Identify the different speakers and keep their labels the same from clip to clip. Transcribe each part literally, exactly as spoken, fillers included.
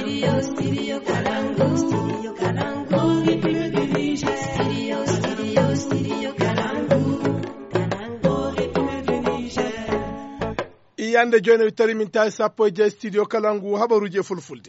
Speaker 1: studio studio Kalangu studio Kalangu studio studio studio Kalangu
Speaker 2: iyande joni wittari min tawi sappo e jeyi studio Kalangu habaruji e fulfulde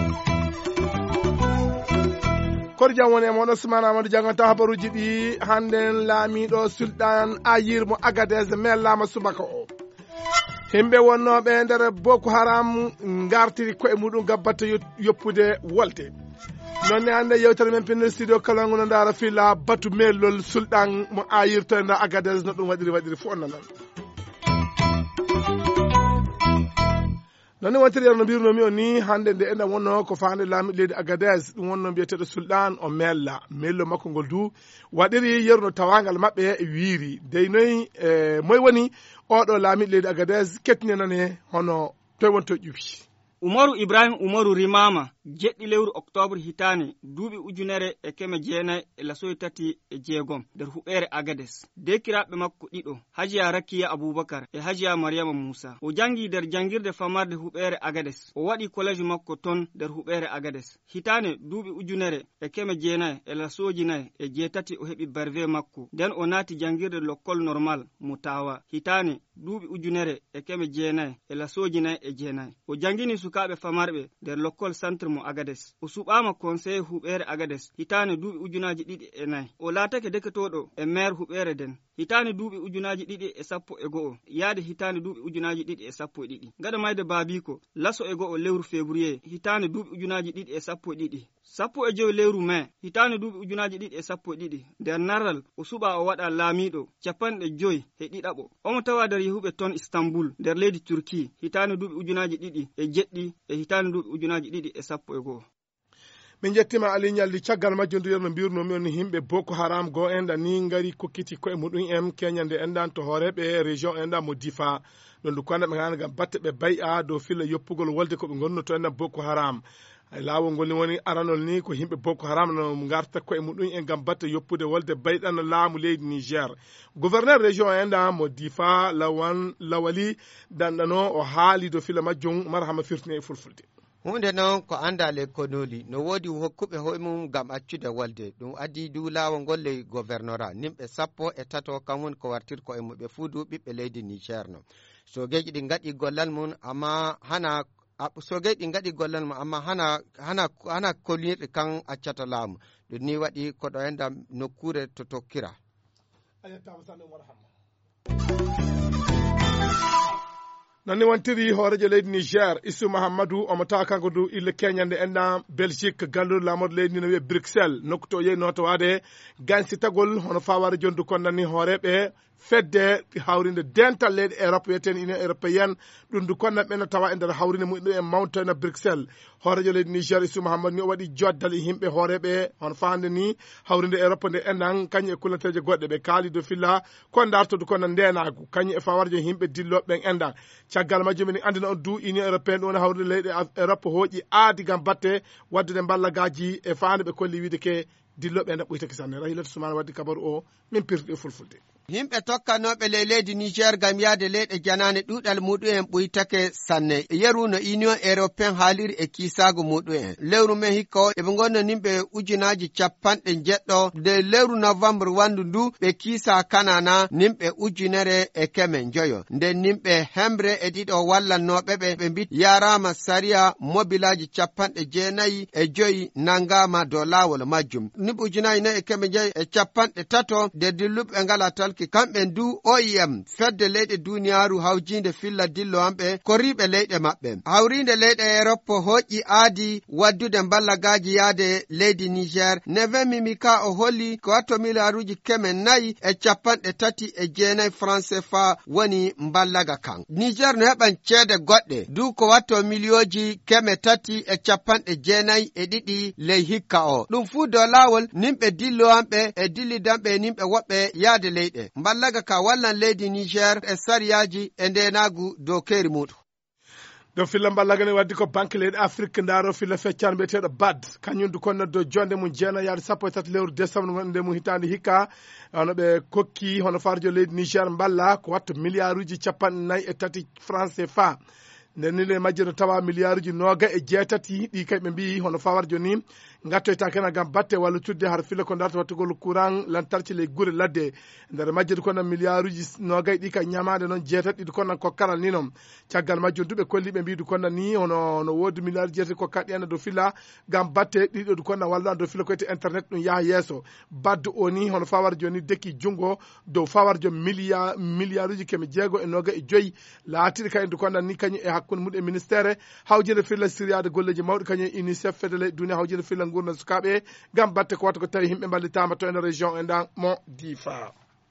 Speaker 2: koto jam woni e moɗo Ousmane Amadou janganta habaruji ɗi hannden laamiɗo sulɗan ayir mo Agadez mellama subaka o himɓe wonnoɓe nder Boko Haram gartiri koye muɗum gabbata yoppude wolde nonne hannde yewtere men pinno studio Kalangu no ndaara fila batu mellol sulɗan mo ayir to e nder Agadez no ɗum waɗiri waɗiri fof onnanan nani wontiri no mbirnomi o ni hande nde enda wonno ko fande laamiɗo leydi Agadez ɗum wonno mbiyeteɗo sulɗan o mella mello makko ngol du waɗiri yerno tawangal maɓɓe e wiiri dey noyi e moy woni oɗo laamiɗo leydi Agadez kettinenane hono toye wonto ƴuwi
Speaker 3: Umaru Ibrahim Umaru Rimama jeɗɗi lewru octobre hitane duuɓi ujunere e keme jeenayi e lasoyi tati e jeegom nder huɓere Agadez dekiraɓe makko ɗiɗo Hajiya Rakiya Aboubakar e Hajiya Mariama Moussa o jangi nder jangirde famarde huɓere Agadez o waɗi collège makko ton nder huɓere Agadez hitane duuɓi ujunere e keme jeenayi e lasoji nayi e jeetati o heɓi brevet makko nden o naati jangirde l'école normal mo Tawa hitane duuɓi ujunere e keme jeenayi e lasoji nayi e jeenayi o jangini sukaɓe famarɓe nder l'école centre mo Agadez o suɓama conseil huɓere Agadez hitane duuɓi ujunaji ɗiɗi e nayi o laatake deketoɗo e maire huɓere den hitane duuɓi ujunaji ɗiɗi e sappo e go'o yaade hitane duuɓi ujunaji ɗiɗi e sappo e ɗiɗi gaɗa mayde baabiko laso e go'o lewru février hitane duuɓi ujunaji ɗiɗi e sappo e ɗiɗi sappo e joyi lewru mai hitane duuɓi ujunaji ɗiɗi e sappo e ɗiɗi nder narral o suɓa o waɗa laamiɗo capanɗe joyi e ɗiɗaɓo omo tawa nder yehuɓe ton Istanbul nder leydi Turki hitane duuɓi ujunaji ɗiɗi e jeɗɗi e hitane duuɓi ujunaji ɗiɗi e sappo e go'o
Speaker 2: min jettima Ali Ñalli caggal majjundu yerno mbirnomi on himɓe Boko Haram go enɗa ni ngari kokkiti koye muɗum en keñande enɗan to hooreɓe région enɗa mo Difa ɗon ndu konɗa ɓe gana gam batte ɓe bay'a dow filla yoppugol wolde koɓe gonnoto enɗan Boko Haram laawol ngol ni woni aranol ni ko himɓe Boko Haram no garta koye muɗum en gam batte yoppude wolde bayɗan laamu leydi Niger gouverneur région enɗa mo Difa lawan lawali danɗano o haali dow filla majjum marhama firtini e fulfulde
Speaker 4: hunde noon ko andale konoli no woodi hokkuɓe hoymum gam accude wolde ɗum addi du laawol ngol ley gouvernora nimɓe sappo e tato kam woni ko wartir ko e muɓe fuu du ɓiɓɓe leydi Niger no sogeji ɗi gaɗi gollal mum amma hana sogeji ɗi gaɗi gollal mum amma hana hana hana kolirɗe kan accata laamu ɗum ni waɗi koɗo enda nokkure to tokkira
Speaker 2: nani wontiri hoorejo leydi Niger Issou Mahamadou omo tawa kanko du ille keñande enɗa Belgique galluɗo lamoɗo leydi no wiye Bruxelles nokku to yeyi noto wade gansi tagol hono fawade jondu konnani hooreɓe fedde hawrinde dental leydi Europe wiyeten Union européenne ɗum du konna ɓe no tawa e nder hawrinde muɗum e mawta no Bruxelles hoorejo leydi Niger Issou Mahamadou ni o waɗi joddal e himɓe hooreɓe hono fande ni hawrinde Europe nde enɗan kañum e kullanteje goɗɗe ɓe kaali do filla kon dartodu kono ndenagu kañum e fawarjo himɓe dilloɓe ɓen enɗan caggal majjum ni andina on du Union européenne ɗum woni hawrinde leyɗe Europe hooƴi aadi gam batte waddude ballagaji e fande ɓe kolli wiide ke dilloɓe enɗa ɓoytake sanne Rahilatu Soumane waddi kabaru o min pirɗi e fulfulde
Speaker 4: himɓe tokkanoɓe ley leydi Niger gam yaade leyɗe janane ɗuɗal muɗum en ɓuytake sanne yeru no Union européen haaliri e kisago muɗum en lewru men hikka o eɓe gonno nimɓe ujunaji capanɗe jeɗɗo nde lewru novembre wandu ndu ɓe kiisa kanana nimɓe ujunere e keme joyo nden nimɓe hembre e ɗiɗo wallannoɓeɓe ɓe mbi yarama saria mobilaji capanɗe jeenayi e joyi nangama dow lawol majjum nimɓe ujunaji nayi e keme jeyi e capanɗe tato nde dilluɓe ngala tal kamɓe du O I M fedde leyɗe duniyaru hawjinde filla dillo amɓe koriɓe leyɗe maɓɓe hawrinde leyɗe Europe hoƴƴi aadi waddude ballagaji yaade leydi Niger neve mimika o holli ko watto miliyaruji keme nayi e capanɗe tati e jeenayi franc C F A woni ballaga kan Niger no heɓan ceede goɗɗe du ko watto miliyoji keme tati e capanɗe jeenayi e ɗiɗi ley hikka o ɗum fuu dow laawol nimɓe dillo amɓe e dillidanɓe e nimɓe woɓɓe yaade leyɗe ballaga ka wallan leydi Niger e sariyaji e ndenagu dow keeri muɗum
Speaker 2: do filla ballaga ne waddi ko banque leydi Afrique ndaro filla feccano mbiyeteɗo B A D kañum du konno do jonde mum jeena yaade sappo e tati lewru décembre gonɗe mum hitande hikka hono ɓe kokki hono farjo leydi Niger balla ko watta milliard uji capanɗe nayyi e tati franc C F A nden ni le majjiro tawa milliarduji noga e jeetati ɗi kay ɓe mbi hono fawar joni gattoyta kena gam batte walla tudde har fila ko darta wattugol courant lantarki ley guure ladde nder majjiri kono milliarduji nogay ɗi kay ñamade noon jeetati ɗiɗi konnan kokkaral ni noon caggal majjum duɓe kolli ɓe mbidu konnan ni hono no woodi milliard jeetati kokkat ɗi ene dow fila gam batte ɗiɗo du konnan walla dow fila koyte internet ɗum yaha yeeso badde o ni hono fawar joni dekki jungo dow fawar jom milliard milliarduji keme jeego e noga e joyyi laatiɗi kay du konnan ni kañum e hakkude muɗum e ministére hawjinde filla siriyade golleji mawɗi kañum e unicef fedele duniya hawjinde filla gurna sukaɓe gam batte ko watta ko tawi himɓe mballitama to ene région e ndan mo difa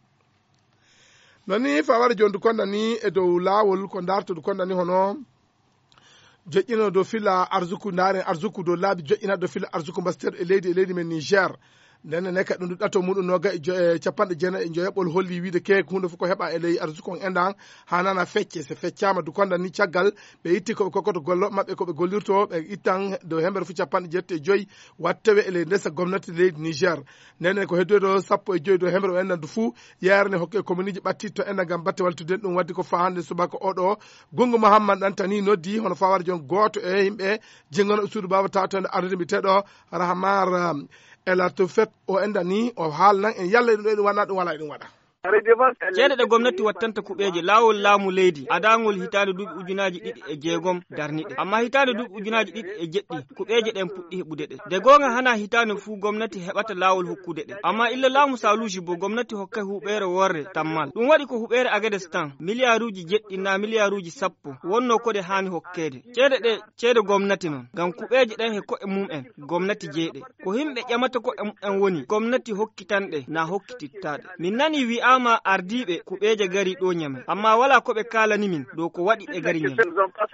Speaker 2: noni fawara joni du konda ni e dow lawol ko darto du konda ni hono joƴƴino dow filla arsuku daren arsuku dow laabi joƴƴina dow filla arsuku mbasteɗo e leydi e leydi men niger nden ne kadi ɗum ɗato muɗum noga e capanɗe jeenayi e joyeɓol holli wiide keek hunde fof ko heɓa e ley arsuku on endan ha nana fecce so feccama du konda ni caggal ɓe itti koɓe kokkoto gollo maɓɓe koɓe gollirto ɓe ittan dow hemɓere fof capanɗe jeetti e joyyi wattewe e ley ndesa gomnati leydi niger ndenen ko heddoyɗo sappo e joyyi dow hemɓere o endan du fou yarane hokke commune uji ɓattitto endan gam batte waltude ɗum waddi ko fa hande subaka oɗo gongo mouhammad ɗan tani noddi hono fawara joni goto e yimɓe jingonoɓe suudu baba tawtode ardude mbiteɗo rahmar elato fet o enda ni o haalnan en yalla ɗum ɗo ɗum waɗa ɗum wala ɗum waɗa
Speaker 3: ceeɗe ɗe gomnati wattanta kuɓeje lawol laamu leydi adagol hitande duuɓi ujunaji ɗiɗi e jeegom darniɗe amma hitande duuɓi ujunaji ɗiɗi e jeɗɗi kuɓeje ɗen puɗɗi heɓude ɗe de gonga hana hitande fuu gomnati heɓata lawol hokkude ɗe amma illa laamu saluji bo gomnati hokkay huɓere worre tammal ɗum waɗi ko huɓere agades tan milliarduji jeɗɗi na milliarduji sappo wonno kode hani hokkede ceeɗe ɗe ceeɗe gomnati noon gam kuɓeje ɗen he ko'e mum'en gomnati jeeɗe ko himɓe ƴamata ko'e mum'en woni gomnati hokkitanɗe na hokkitittaɗe min nani wi'a ama ardiɓe kuɓeje gari ɗo ñame amma wala koɓe kalani min dow ko waɗi ɓe gari ñame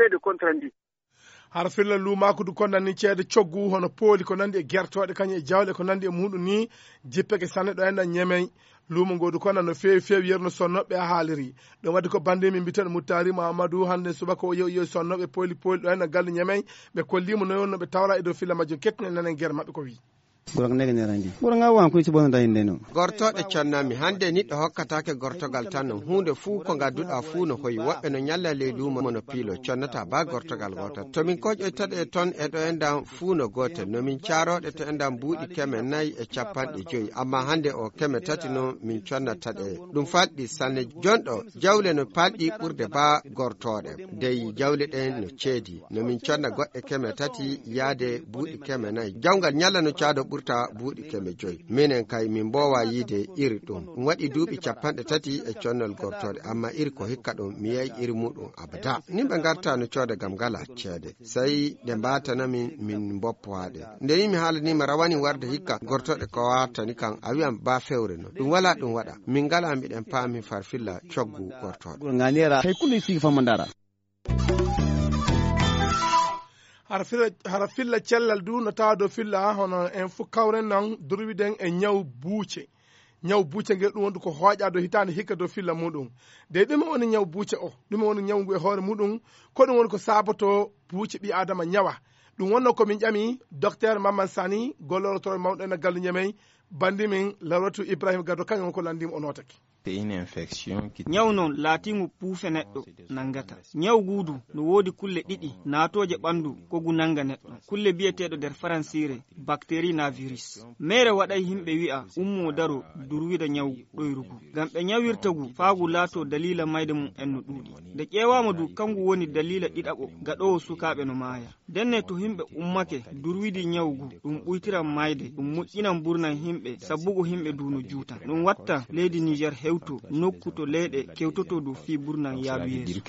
Speaker 2: har filla lumako du konnan ni ceede coggu hono pooli ko nandi e gertoɗe kañum e jawle ko nandi e muɗum ni jippeke sanne ɗo enɗan ñemey luumo ngo du konnan no fewi fewi yerno sonnoɓe a haaliri ɗum wadde ko bandimi mbiteɗo muttari mamadou hande subaka o yew yew sonnoɓe pooli pooli ɗo enɗan galle ñemey ɓe kollimo no wonno ɓe tawra e dow filla majjum kettine nanen guere mabɓe ko wi
Speaker 5: ɓuura nege nerandi ɓuura nga wan kuy sibonata hinde no
Speaker 4: gortoɗe connami hande niɗɗo hokkatake gortogal tan no hunde fuu ko gadduɗa fuu no hoyi woɓɓe no ñalla ley lumo mono piilo connata ba gortogal gotal tomin koƴƴoytaɗe e ton e ɗo endan fuu no gotel nomin caroɗe to endan buuɗi keme nayyi e capanɗe joyyi amma hande o keme tati no min connataɗe ɗum falɗi sanne jonɗo jawle no palɗi ɓurde ba gortoɗe dey jawle ɗen no ceedi nomin conna goɗɗe keme tati yaade buuɗi keme nayyi jawgal ñalla no caado ɓurta buuɗi keme joyyi minen kay min mbowa yiide iri ɗum ɗum waɗi duuɓi capanɗe tati e connol gortoɗe amma iri ko hikka ɗum mi yeyi iri muɗum abada nimɓe garta no cooda gam ngala ceede sayi ɗe mbatanamin min boppowaɗe nde yimi haalanima rawani warde hikka gortoɗe ko watani kan a wiyan ba fewre no ɗum wala ɗum waɗa min ngala mbiɗen paami farfilla coggu gortoɗe
Speaker 5: ngalera hay kulli sigi famandara
Speaker 2: hara filla cellal du no tawa dow filla hono en fof kawren noon durwiɗen e ñaw buuce ñaw buuce ngel ɗum wondu ko hooƴa dow hitande hikka dow filla muɗum de ɗume woni ñaw buuce o ɗume woni ñaw ngu e hoore muɗum ko ɗum woni ko saboto buuce ɓi adama ñawa ɗum wonno komin ƴami docteur mamman sani gollorotoro mawɗo ene gallu ñamey bandimin lawratu ibrahima gado kañum ko landima o notake
Speaker 3: ñaw noon laatimu puufe neɗɗo nangata ñaw guudu no woodi kulle ɗiɗi naatoje ɓandu kogu nanga neɗɗo kulle biyeteɗo nder faransire bactérie na virus mere waɗay himɓe wi'a ummo daro durwida ñaw ɗoyrugu ngam ɓe ñawirtagu faagu laato dalila mayde mum en no ɗuuɗi nde ƴeewama du kangu woni dalila ɗiɗaɓo gaɗowo sukaɓe no maaya denne to himɓe ummake durwidi ñawgu ɗum ɓuytiran mayde ɗum moƴƴinan burnan himɓe sabbugo himɓe du no juuta ɗum watta leydi niger hewto nokku to leyɗe kewtoto dow fi burnan yaaɓu yeeso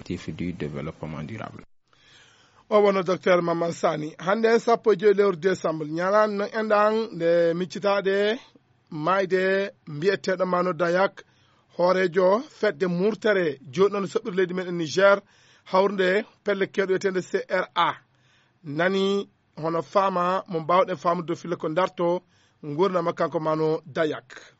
Speaker 2: o wono docteur mamman sani hande en sappo e joyi lewru décembre ñalani no enɗan nde miccitaɗe mayde mbiyeteɗo mano dayak hoorejo fedde murtere joɗɗon soɓɓir leydi meɗen niger hawrde pelle keɗo wiyetede c r a nani hono faama mo mbawɗen famude dow fille ko darto gurdama kanko mano dayak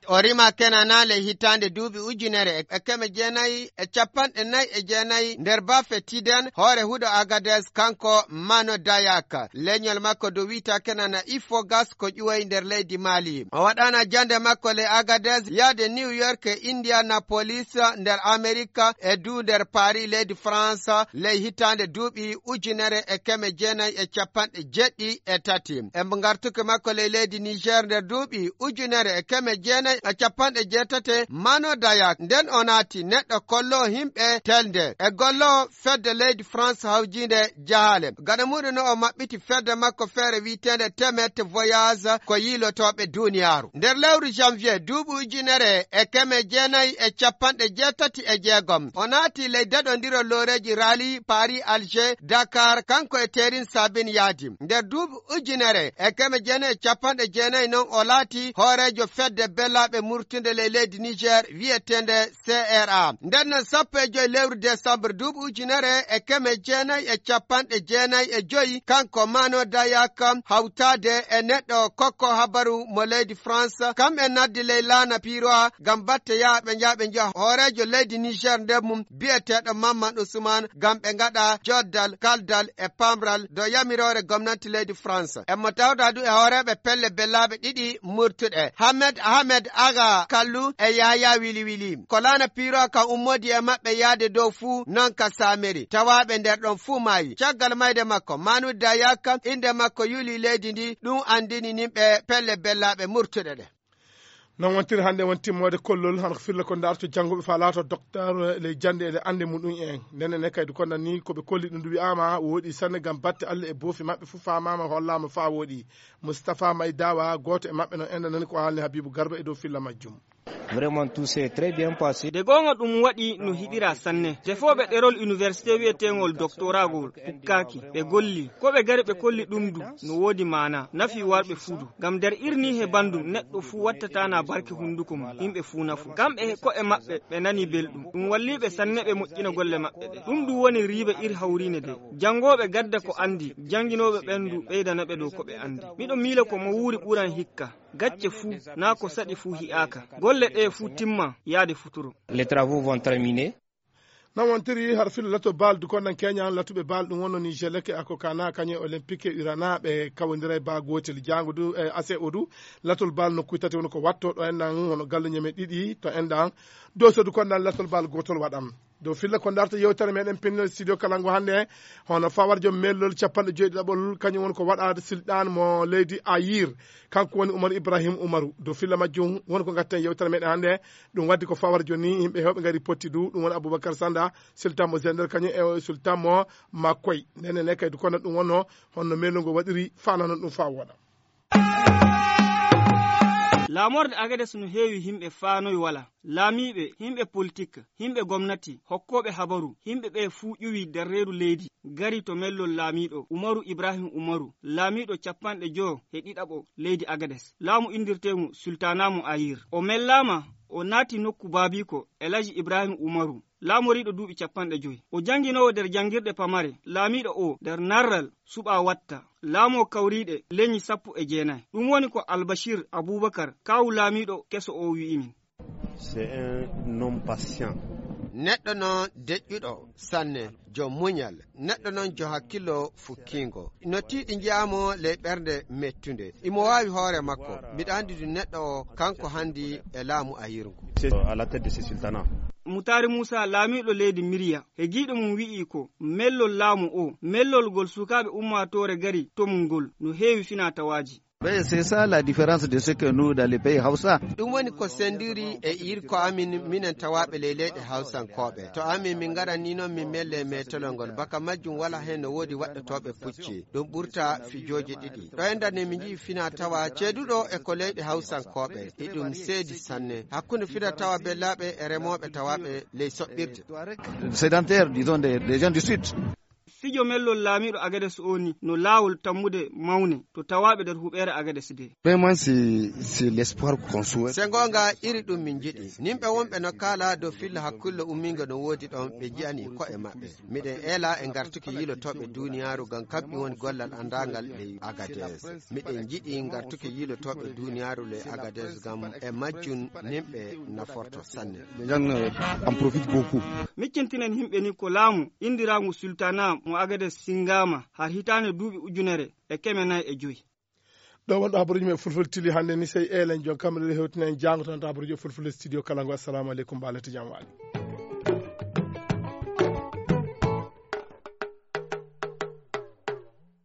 Speaker 4: o rima kenana le hitande duuɓi ujunere e keme jeenayi e capanɗe nayi e jeenayi nder bafe tiden hoore huuɗo agades kanko Mano Dayak. Leñol makko do wiita kenana ifo gas ko ƴuwoy nder leydi Mali. O waɗana jande makko le agades yaade New York e Indianapolis nder Amerika e du nder Paris leydi France le hitande duuɓi ujunere e keme jeenayi e capanɗe jeɗɗi e tati. E mbo gartuke makko le leydi Niger nder duuɓi ujunere e keme jeenayi e capanɗe jeetate Mano Dayak nden o naati neɗɗo kollo himɓe telde e gollo fedde leydi France hawjinde jahale. Gana muɗum no o maɓɓiti fedde makko feere wiitende Temet Voyage ko yiilotoɓe duniyaaru. Nder lewru janvier duuɓi ujunere e keme jeenayi e capanɗe jeetati e jeegom o naati ley daɗondiro looreji Rally, Paris, Alger, Dakar kanko e Terin Sabin yaadi. Nder duuɓi ujunere e keme jeenayi e capanɗe jeenayi non o laati hoorejo fedde bellaɓe murtunde ley leydi Niger wi'etende C R A. nden non sappo e joyi lewru décembre duuɓi ujunere e keme jeenayi e capanɗe jeenayi e joyi kanko Mano Dayak hawtade e neɗɗo kokko habaru mo leydi France kamɓe naddi ley laana piroa ngam batte yaaɓe njaaɓe njiya hoorejo leydi Niger nder mum bi'eteɗo Mamman Ousmane ngam ɓe ngaɗa joddal kaldal e pamral do yamirore gomnati leydi France. e mo tawda du e hooreɓe pelle bellaɓe ɗiɗi murtuɗe Ahmed Ahmed Aga Kallu e Yaya Wili Wili ko laana piroa kan ummodi e maɓɓe yaade dow fuu non ka Samiri tawaɓe nder ɗon fuu maayi. caggal mayde makko Mano Dayak inde makko yuli leydi ndi ɗum andini nimɓe pelle bellaɓe murtuɗe ɗe.
Speaker 2: non wontiri hannde won timmode kollol hano ko firla ko darto janngoɓe fa laato docteur le jande ele ande muɗum en ndenen kaydi ko nanni koɓe kolli ɗum ndu wiyama woɗi sanne gam batte Allah e boofi maɓɓe fof famama hollama fa woɗi. Moustapha Maydawa goto e maɓɓe no enda nani ko haalni Habibou Garba e dow filla majjum.
Speaker 6: Vraiment tout s'est très bien passé.
Speaker 3: De gonga ɗum waɗi no hiɗira sanne tefoɓe ɗerol université wi'etengol doctoragol pukkaki ɓe golli ko ɓe gari ɓe kolli ɗum du no woodi mana nafi warɓe fuudu ngam nder irni he bandu neɗɗo fuu wattatana barke hunduko mum yimɓe fuu nafu kamɓe ko e maɓɓe ɓe nani belɗum ɗum walliɓe sanne ɓe moƴƴina golle maɓɓe ɗe ɗum du woni riba ir hawrine de jangoɓe gadda ko andi janginoɓe ɓendu ɓeydanaɓe dow ko ɓe andi miɗo miila ko mo wuuri ɓuran hikka gacce fuu na ko saɗi fuu hi'aka golle ɗe fuu timma yaade futuro.
Speaker 6: Les travaux vont terminer.
Speaker 2: non wontiri har filo lato bal du konnan Kenya latuɓe bal ɗum wonno Niger leke ako kana kañe olympique e urana ɓe kawodira e ba gotel jango du e ase odu latol bal no kuytate woni ko watto ɗo enɗan hono galluñeme ɗiɗi to enɗan dow sodu konnan latol bal gotol waɗam dow filla ko darta yewtere meɗen pinnel studio kalango hannde hono fawar joom mellol capanɗe joyɗiɗaɓol kañum woni ko waɗade silɗan mo leydi Ayir kanko woni Oumar Ibrahim Oumarou dow filla majjum woni ko gatten yewtere meɗen hannde ɗum waddi ko fawar joni yimɓe hewɓe gari potti du ɗum woni Aboubacar Sanda sultan mo zender kañum e sultan mo Makoy nenen e kaydi kono ɗum wonno honno mellol ngo waɗiri fana noon ɗum fa woɗa.
Speaker 3: laamorde Agades no heewi himɓe faanoyi wala laamiɓe himɓe politique himɓe gomnati hokkoɓe habaru himɓe ɓe fuu ƴuwi nder reedu leydi gari to mellol laamiɗo Umaru Ibrahim Umaru laamiɗo capanɗe joo e ɗiɗaɓo leydi Agades laamu indirtemu sultanamu Ayir o mellama o naati nokku baabiko Elaji Ibrahim Umaru laamoriɗo duuɓi capanɗe joyi o janginowo nder jangirɗe pamare laamiɗo o nder narral suɓa watta laamo kawriɗe leñi sappo e jeenayi ɗum woni ko Albashir Aboubacar kawu laamiɗo keso o wi'imin.
Speaker 7: C'est un homme patient.
Speaker 4: neɗɗo noon deƴƴuɗo sanne jo muñal neɗɗo noon jo hakkillo fukkingo no tiiɗi jiyamo ley ɓernde mettunde imo wawi hoore makko mbiɗa andi du neɗɗo o kanko handi e laamu Ayirngu.
Speaker 7: C'est à la tête de ce sultanat.
Speaker 3: Mutari Musa laamiɗo leydi Miriya e giɗo mum wi'i ko mellol laamu o mellol gol sukaɓe ummatore gari tomum ngol no heewi fina tawaji.
Speaker 5: Ben c'est ça la différence de ce que nous dans les pays Hausa.
Speaker 4: ɗum woni ko sendiri e ir ko amin minen tawaɓe ley leyɗe hawsankoɓe to amin min garani noon min melle metolol ngol baka majjum wala hen no woodi waɗɗotoɓe pucci ɗum ɓurta fijoji ɗiɗi ɗo endane min jii fina tawa ceeduɗo e ko leyɗe hawsankoɓe e ɗum seedi sanne hakkunde fina tawa bellaɓe e remoɓe tawaɓe ley soɓɓirde
Speaker 5: Sédentaire disons des, des gens du sud.
Speaker 3: fijo mellol laamiɗo agades oni no laawol tammude mawne to tawaɓe nder huɓere agades de.
Speaker 5: Vraiment c'est c'est l'espoir qu'on souhaite.
Speaker 4: Se gonga iri ɗum min jiɗi nimɓe wonɓe no kala dow filla hakkille ummingo no woodi ɗon ɓe jiyani ko'e maɓɓe miɗen ela e gartuki yilotoɓe duniyaru ngam kamɓe woni gollal andangal ley agades miɗen jiɗi gartuki yilotoɓe duniyaru ley agades gam e majjun nimɓe naforto sanne.
Speaker 5: Les gens euh, en profitent beaucoup.
Speaker 3: miccintinen himɓe ni ko laamu indiragu sultana mo agades singama har hitande duuɓi ujunere e keme nayi e joyi.
Speaker 2: ɗo wonɗo habaruji me fulful tili hannde ni sey elen jon kamre hewtinen jango tan habaruji fulful studio Kalangu. Assalamu aleykum, balete jam waali.